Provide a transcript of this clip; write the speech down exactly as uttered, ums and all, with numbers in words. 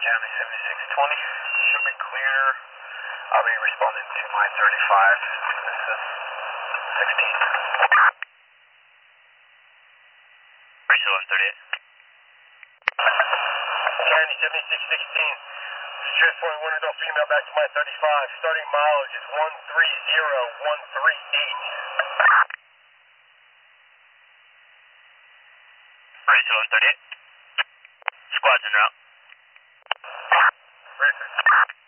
County seventy-six twenty. Show me clear. I'll be responding to my thirty-five. This is sixteen. Rachel one thirty-eight. County seventy-six sixteen. Transport one adult female back to my thirty-five. Starting mileage is one three zero one three eight. Rachel one thirty-eight. Squad's en route. Record.